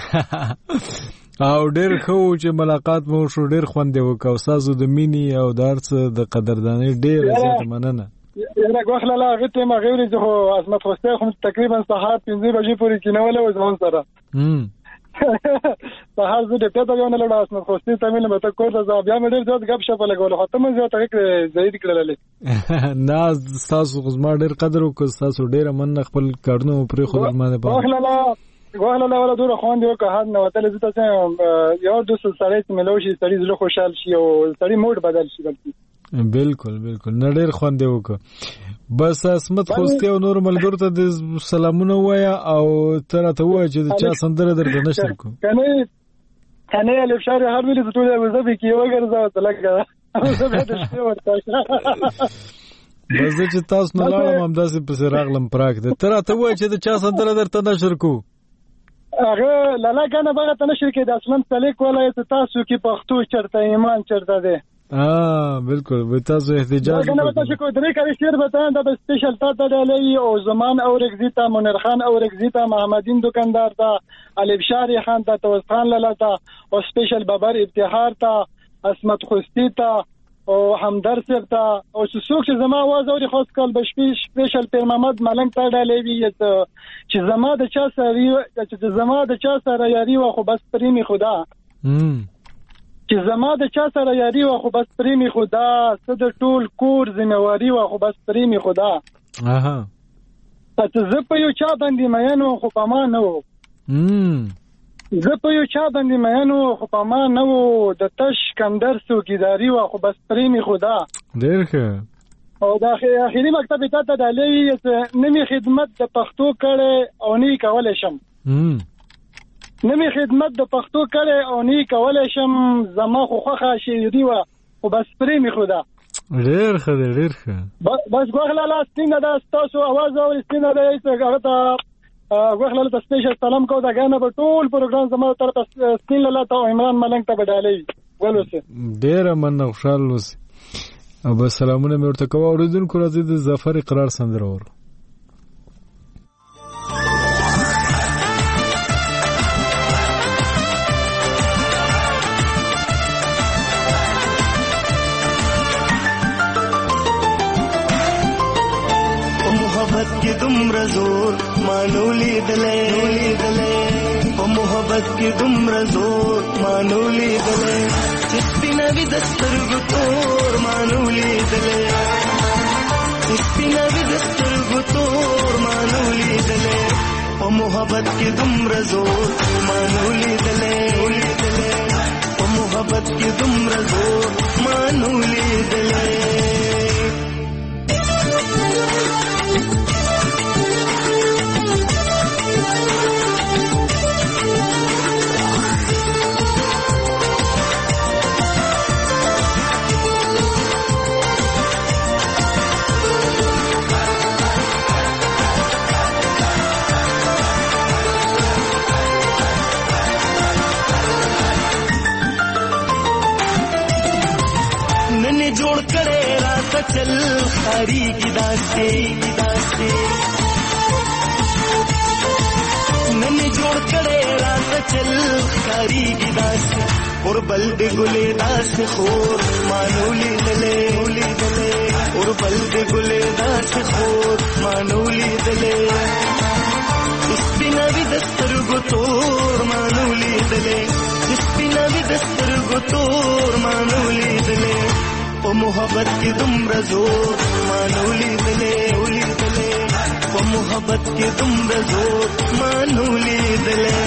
او ډېر خو چې ملاقات مو شو ډېر خوند وکاو سازو د مینی او درس د قدردانۍ ډېر زیات مننه یاره غوخلالا غته ما غوړي زه عظمت خوسته خو تقریبا سهار پنځه بجې پورې کینول و ځون سره سهار زه د پته یو نه لړ اسمه خوستي تمل مته کور ته ځم بیا مې ډېر زیات غب شپ لګول خو ته مې زیات هک زید کړلې نه تاسو غزما ډېر قدر وکړ تاسو ډېر من خپل کارونو پرې خو درمانه په واخله واخله ولا دوره خوان دی که هر نو تل زه تاسو یو د سړی ملوشي سړی زړه خوشحال شي او سړی موډ بدل شي بلکې بالکل بالکل نه ډېر خوان دی وکړه بس اسمت خوستي او نور ملګرو ته د سلامونه وایا او تر ته وای چې چا سندره درته نشر کو کنه کنه الف شهر هر ویل ته ټول وظیفه کې وګرځاو تلګه او زه به د شپې ورته بس چې تاسو نه لاړم هم داسې پسې راغلم پراک ده تر ته وای چې چا سندره درته نشر کو هغه لالا کنه بغه ته نشر کې د اسلام سلیک ولایت تاسو کې پښتو چرته ایمان چرته ده اه بالکل به تاسو احتجاج کنه به تاسو کو درې کاری شعر بتاین دا سپیشل تا ته ډالۍ او زمان او رگزیتا منیر خان او رگزیتا محمدین دکاندار تا الف شاری خان تا توس خان لالا تا او سپیشل بابر ابتخار تا اسمت خوستی تا او همدر سیب تا او سوق چې زما आवाज اوري خاص کال به سپیشل پیر محمد ملنګ تا ډالۍ وی چې زما د چا سره چې زما د چا سره یاري وا خو بس پریمي خدا چې زما د چا سره یاري وا خو بس پریمي خدا څه د ټول کور ذمہواری وا خو بس پریمي خدا اها ته زه په یو چا باندې مینو خو په ما نه وو زه په یو چا باندې مینو خو په ما نه وو د تش کمدر څوکیداری وا خو بس پریمي خدا ډېر ښه او د اخیری مکتب ته د علي نمی خدمت د پښتو کړه او نه کولای شم نمی خدمت د پښتو کړه او نه کولای شم زما خو خوخه شي دی و او بس پریمي خدا ډېر ښه ډېر ښه بس غوښلا لا ستینګه دا تاسو आवाज او ستینګه دا هغه ته غوښلا ته سپیشل سلام کو دا غانه په ټول پروګرام زما تر ستین لاله ته عمران ملنګ ته بدالې ولوسه ډېر من خوشاله اوس او بس سلامونه مې ورته کوم اوریدونکو راځي د ظفر اقرار سندره ور محبت کې دومره زور مانو لیدلې په محبت کې دومره زور مانو لیدلې چې سپینوي د سترګو تور مانو لیدلې چې سپینوي د سترګو تور مانو لیدلې په محبت کې دومره زور مانو لیدلې په محبت کې دومره زور مانو لیدلې جوړ کړي راته چل خاري کی داسې کی داسې نن جوړ کړي راته چل خاري کی داسې اور بل دې ګلې داسې خور مانو لیدلې لیدلې اور بل دې ګلې داسې خور مانو لیدلې سپینوي د سترګو تور مانو لیدلې سپینوي د سترګو تور مانو لیدلې په محبت کې دومره زور مانو لیدلې لیدلې په محبت کې دومره زور مانو لیدلې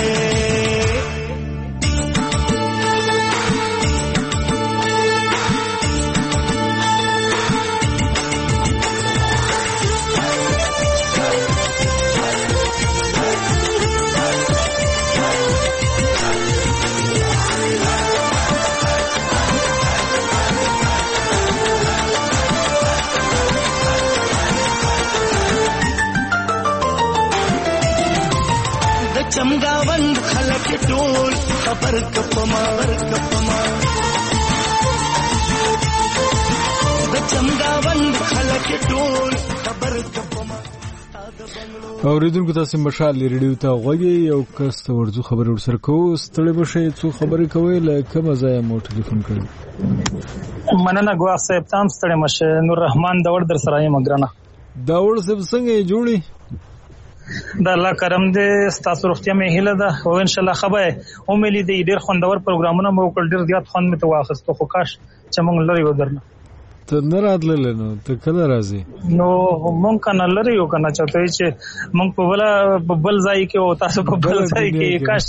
چمګاوند خلک ټول خبر کپما کپما د چمګاوند خلک ټول خبر کپما اوریدونکو تاسو مشال ریډیو ته غوږی یو کس ته ورځو خبر ورسره کوو ستړي بشي څو خبرې کوي لکه مزه مو ټلیفون کړی مننه ګواښ صاحب تام ستړي مشه نور رحمان داور در سره یم ګرانه داور صاحب څنګه جوړی د الله کرم دې ستاسو روغتیا مې هیله ده او ان شاء الله خبره امید دې ډېر خوندور پروګرامونه مو کړ ډېر زیات خوند مې ته واخیستو خو کاش چې موږ لري ودرنه ته نه راتلل نو ته کله راځي نو مونږ کنه لري یو کنه چاته چې مونږ په بل په بل ځای کې او تاسو په بل ځای کې کاش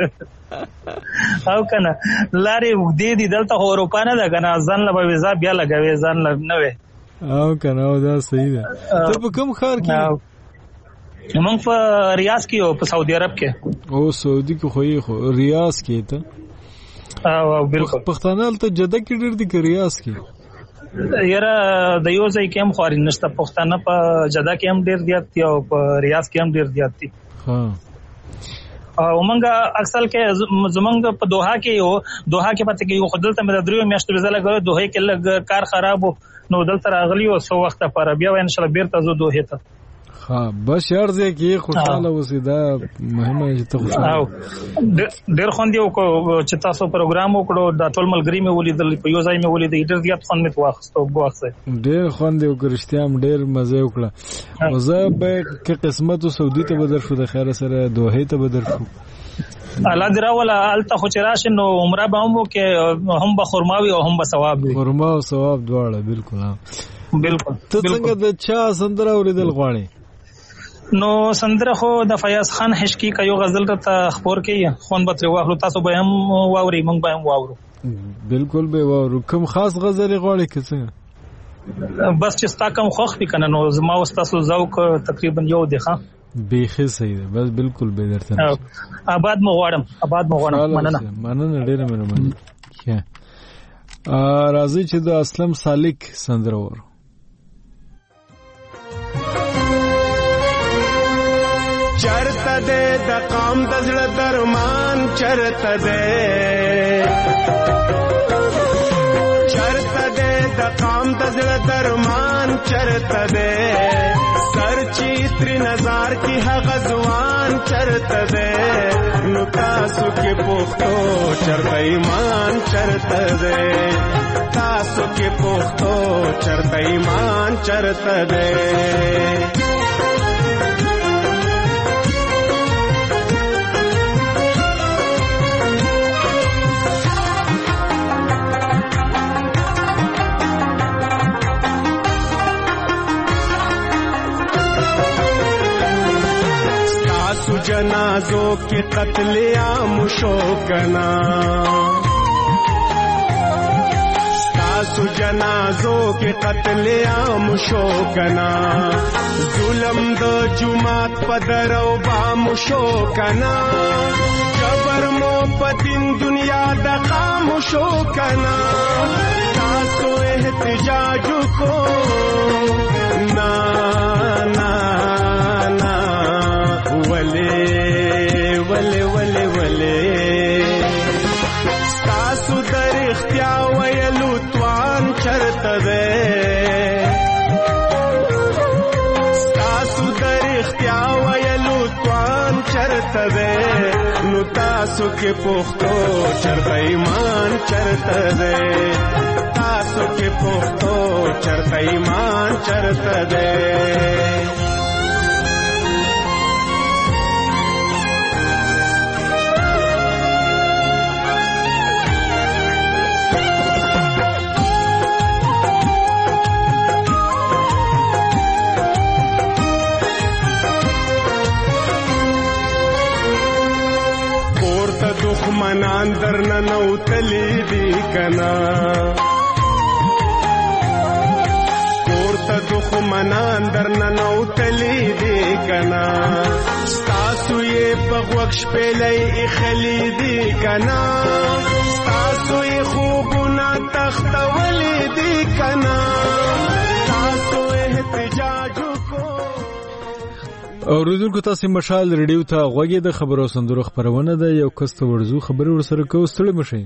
او کنه لاري دې دې دلته اروپا نه ده کنه ځان له ویزا بیا لګوي ځان نه وي او کنه او دا صحیح ده ته په کوم ښار کې مونږ په ریاض کې او په سعودي عرب کې او سعودي کې خو یې خو ریاض کې ته او بالکل پښتانه ته جده کې ډېر دي کې ریاض کې یاره د یو ځای کې هم خوري نشته پښتانه په جده کې هم ډېر زیات دي او په ریاض کې هم ډېر زیات دي ها او موږ اکثر کې زمونږ په دوحه کې یو دوحه کې پته کې یو خدل ته مې درې میاشتې وزله غوړ دوحه کې لګ کار خراب نو دلته راغلی او سو وخت پر بیا ان شاء الله بیرته زو دوحه ته ها بس یار دې کې خوشاله اوسې دا مهمه چې ته خوشاله ډېر خوند یو چې تاسو پروګرام وکړو د ټول ملګری مې ولیدل په یو ځای مې ولیدل ډېر زیات خوند مې واخیستو بوخسه ډېر خوند یو کرشتيام ډېر مزه وکړه وزه به کې قسمت سعودي ته بدر شو د خیر سره دوحه ته بدر شو الله دې راولا الته خو چراشن نو عمره به هم کې هم به خرماوي او هم به ثواب وي خرما او ثواب دواړه بالکل بالکل ته څنګه د چا سندره اوریدل غواړي نو سندره خو د فیاض خان حشکی کا یو غزل ته خبر کې خون به تر واخلو تاسو به هم واوري مونږ به هم واورو بالکل به واورو کوم خاص غزل غواړي که څه بس چې ستا کوم خوښ وي کنه نو زما واستاسو ذوق تقریبا یو دی ښه بیخي صحیح ده بس بالکل به درته آباد مو غواړم آباد مو غواړم مننه مننه ډیره مهرباني ښه راځي چې د اسلم سالک سندره ورو چرته دې د قام د زړه درمان چرته دې چرته دې د قام د زړه درمان چرته دې سر چیتر نظر کی هغه ځوان چرته دې نو تاسو کې پوښتو چرته ایمان چرته دې تاسو کې پوښتو چرته ایمان چرته دې जनाजों के कत्ल आम शो कना सासु जनाजों के कत्ल आम शो कना जुलम दो जुमात पदरो बाम शो कना जबर मो पतिन दुनिया दकाम शो कना सासु एहतजाज को ना ना वले वले वले वले ستاسو در اختیا ویلو توان چرته ده ستاسو در اختیا ویلو توان چرته ده نو تاسو کې پوښتو چرته ایمان چرته ده تاسو کې پوښتو چرته ایمان چرته ده دښمنان درنه نوتلی دي کنا کورته دښمنان درنه نوتلی دي کنا ستاسو یې په غوږ شپېلۍ ایښلي دي کنا ستاسو یې خوبونه تختولی دي کنا ستاسو احتجاج وکړو اوریدونکو تاسو مشال ریډیو ته غوږی د خبرو سندرو خبرونه ده یو کس ته ورزو خبرو ورسره کو ستړي مشي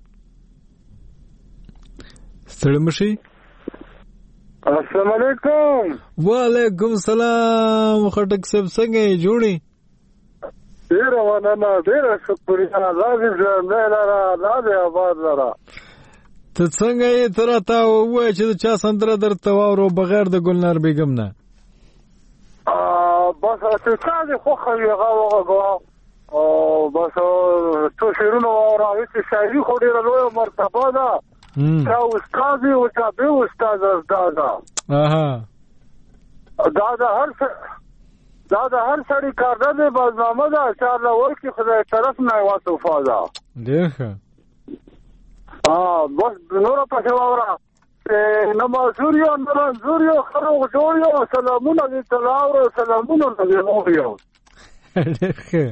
ستړي مشي السلام علیکم وعلیکم السلام خټک صاحب څنګه یې جوړي ډیر وننه ډیر شکریا لازم نه لاره لازم آباد لاره ته څنګه یې تر تا وای چې چا سندره درته وورو بغیر د ګلنار بیگم نه بس چې څه دې خو خو هغه وغه او بس څو شیرونو راوي چې شاعري خو ډیره لویه مرتبه ده دا استاد او تا به استاد زده اها دا دا هر دا دا هر سړی کار ده بازنامه ده چې الله ورکی خدای طرف نه واسطه ده ډیر ښه اه بس نور په شاوره نه مازوریو نه مازوریو خرو جوړیو سلامونه دې تلاو سلامونه دې نوریو ډیر ښه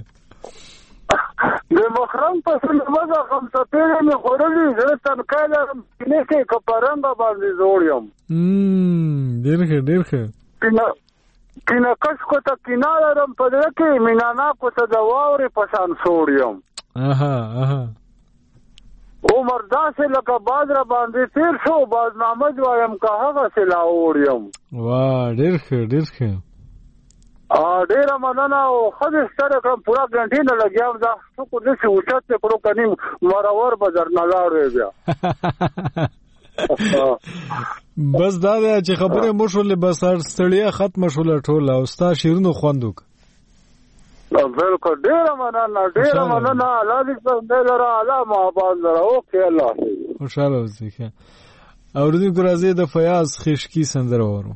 د مخرم په سلمزه خمسه پیره مې خورلې زه تنکاله نه کې کپرنګ باندې جوړیم امم ډیر ښه ډیر ښه کینا کینا کښ کو ته کینارم په دې کې مینانا کو ته د واورې په شان سوړیم اها اها عمر داسې لکه بادر باندې تیر شو بازنامه جوایم که هغه سلا وړیم واه ډیر ښه ډیر ښه ا ډیر مننه او خدای ستاره کوم پورا غنټه نه لګیاو دا څو کو دې اوچت کړو کني مرور بازار نه لاړې بیا بس دا چې خبره مو شولې بس ستړیا ختم شول ټول او ستا شیرونو خوندوک بالکل ډیر مننه ډیر مننه الله دې څنګه لرا الله محبت لرا اوکې الله خوشاله اوسې او دې ګرازي د فیاض خشکی سندره ورو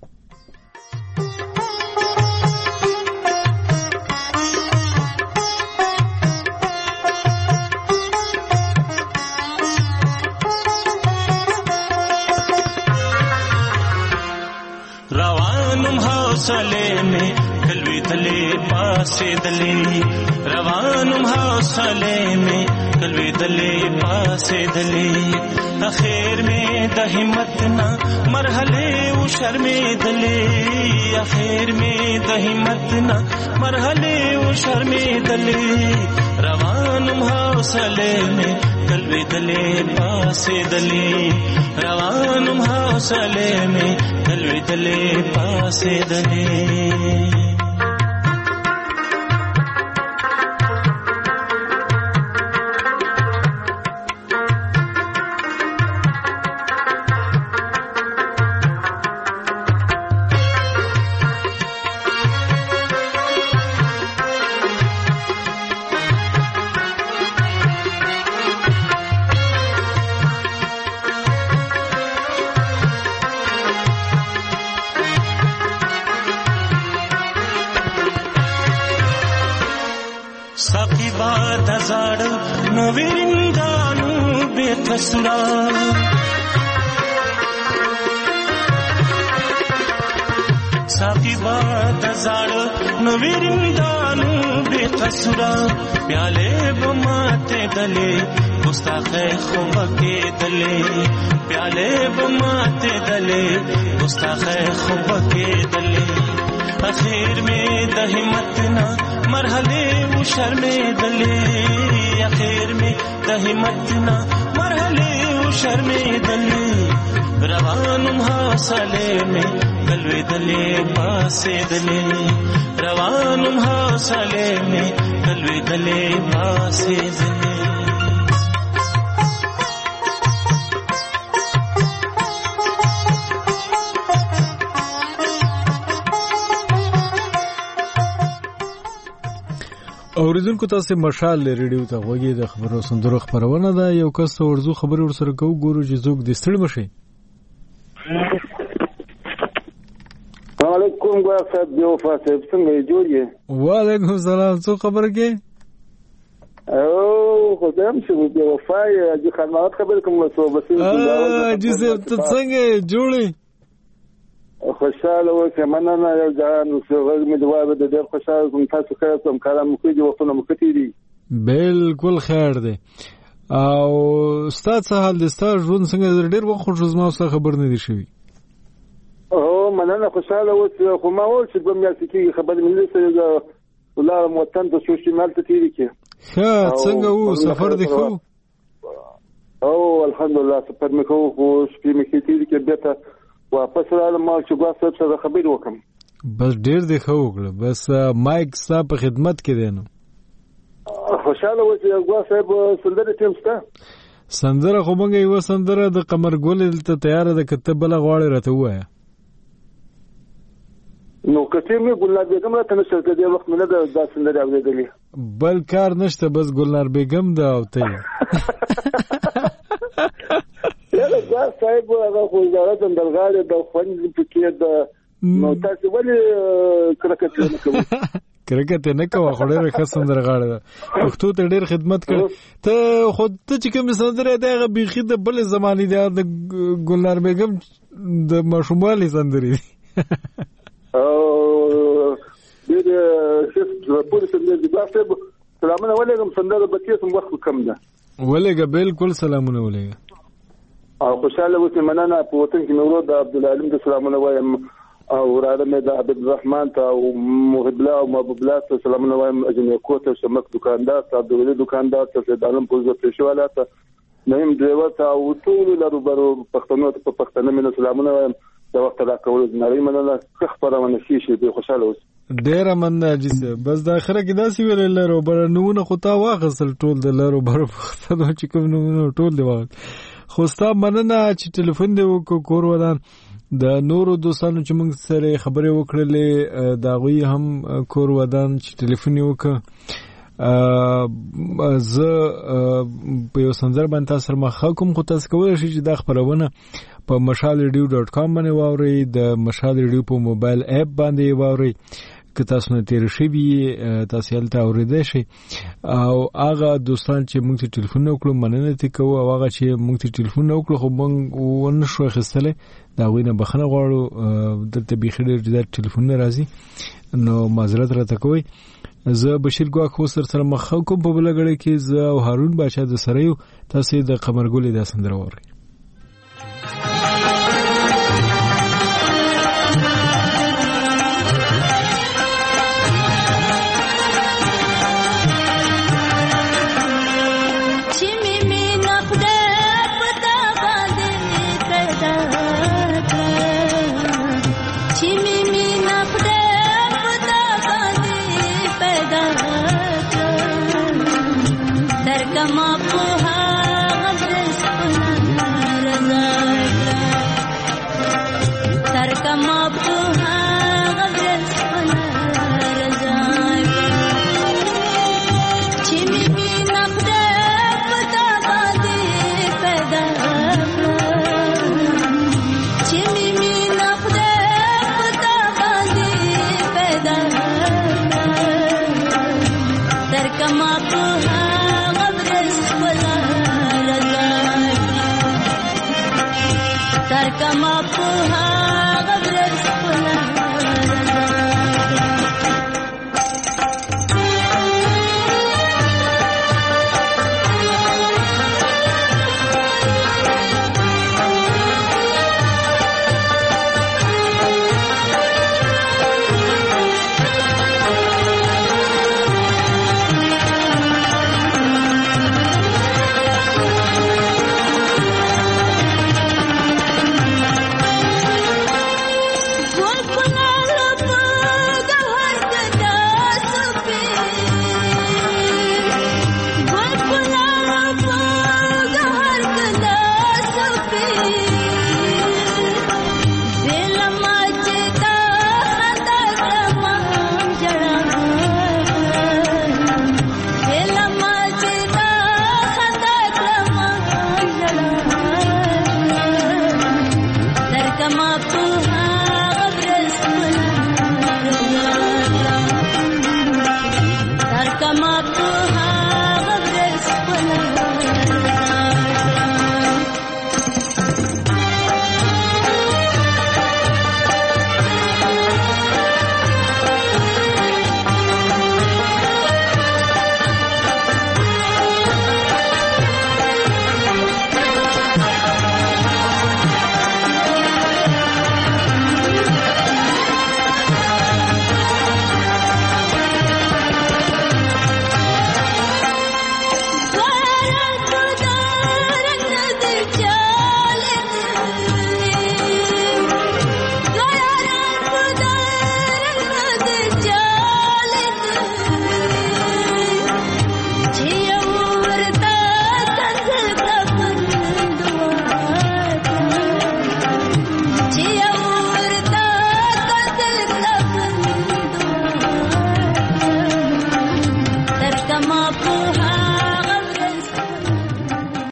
روانم حوصله میں کلوی دلے پاسے دلے روانم حوصله میں کلوی دلے پاسے دلے اخیر میں د ہمت نہ مرحلے او شرمے دلے اخیر میں د ہمت نہ مرحلے او شرمے دلے روانم حوصله میں کلوی دلے پاسے دلے روانم حوصله میں کلوی دلے پاسے دلے نویرندانو بے قصرا ساقی باد زاڑ نویرندانو بے قصرا پیالے بماتے دلے گستاخ خوب کے دلے پیالے بماتے دلے گستاخ خوب کے دلے اخیر میں د ہمت نہ مرحلے او شرمے دلے اخیر میں د ہمت نہ مرحلے او شرمے دلے روانم حوصلے میں کلوی دلے پاسے دلے روانم حوصلے میں کلوی دلے پاسے دلے اوریدونکو تاسو مشال ریډیو ته غوږی د خبرو سندرو خبرونه ده یو کس ورزو خبري ورسره کو ګورو چې زوګ د ستړي مشي وعلیکم صاحب دیو فاصله څنګه جوړی وعلیکم السلام څو خبر کې او خدام چې د وفای د خدمات خبر کوم څه بس ا جسه څنګه جوړی خوشاله وکه مننه یو ځان وسوګ مې دوه د ډېر خوشاله کوم تاسو کړه کوم کلام مخې دی وختونه مخې دي بالکل خیر دی او استاد صاحب د استاد ژوند څنګه ډېر وخت خو زما څه خبر نه دي شوی او مننه خوشاله وکه خو ما ول چې کوم یاسي کې خبر مې لسه ولا وطن ته سوشي مالته تیری کې ښه څنګه وو سفر دی خو او الحمدلله سفر مې خو خو شپې مې کې تیری کې بیت واپس راځم ما چې ګوا صاحب سره خبرې وکم بس ډیر دی خو وکړه بس مایک صاحب په خدمت کې دی نو خوشاله و چې ګوا صاحب سندره ټیم ستا سندره خو مونږ یو سندره د قمر ګل ته تیار ده کته بل غواړي راته وایا نو کته مې ګلنار بیگم راته نشته د وخت نه د داسندري اوریدلې بل کار نشته بس ګلنار بیگم دا او ته یاره دا صاحب هغه وزارت اندرغاړي د فند پکې د نو تاسو ولې کرکټ نه کوئ کرکټ نه کوه خو ډېر ښه سندرغاړی ده پښتو ته ډېر خدمت کړ ته خو ته چې کوم سندره دی هغه بیخي د بلې زمانې دی د ګلنار بیگم د ماشوموالي سندرې دي ډېر ښه پولیس سندرې دي باسه سلامونه ولېږم سندره بکې سم وخت کم ده ولېږه بالکل سلامونه ولېږه او خوشاله اوسې مننه په وطن کې مې ورور د عبدالعلیم د سلامونه وایم او وراده مې د عبد الرحمن ته او محب الله او محبوب الله ته سلامونه وایم اجنه کوته شمک دکاندار ته عبدالولي دکاندار ته سید عالم پوزه پېښواله ته نیم ډرایور ته او ټول لرو برو پښتنو ته په پښتنه مې سلامونه وایم د وخت را کول نړۍ مننه ښه خبرونه شي شي به خوشاله اوس ډېر مننه جسه بس د اخره کې داسې ویل لرو بر نوونه خو تا واغسل ټول د لرو بر پښتنو چې کوم نوونه ټول دی واغ خو ستا مننه چې ټلیفون دی وکړو کور ودان د نورو دوستانو چې موږ سره خبرې وکړلې دا غوي هم کور ودان چې ټلیفون وکړ زه په یو سندر باندې تاسو سره مخ کوم خو تاسو کولای شئ چې دا خبرونه په مشال ریډیو ډاټ کام باندې واورئ د مشال ریډیو په موبایل اپ باندې واورئ که تاسو نه تیر شي تاسو هلته اوریدئ شئ او هغه دوستان چې موږ ته ټلیفون وکړو مننه ته کوو او هغه چې موږ ته ټلیفون وکړو خو موږ ونه شو اخیستلی دا هغوی نه بخښنه غواړو دلته بیخي ډېر ډېر ټلیفونونه راځي نو معذرت راته کوئ زه بشیر ګواښ اوس سره مخ کوم په بله ګړۍ کې زه او هارون باچا د سره یو تاسو د قمرګلې دا سندره واورئ Come up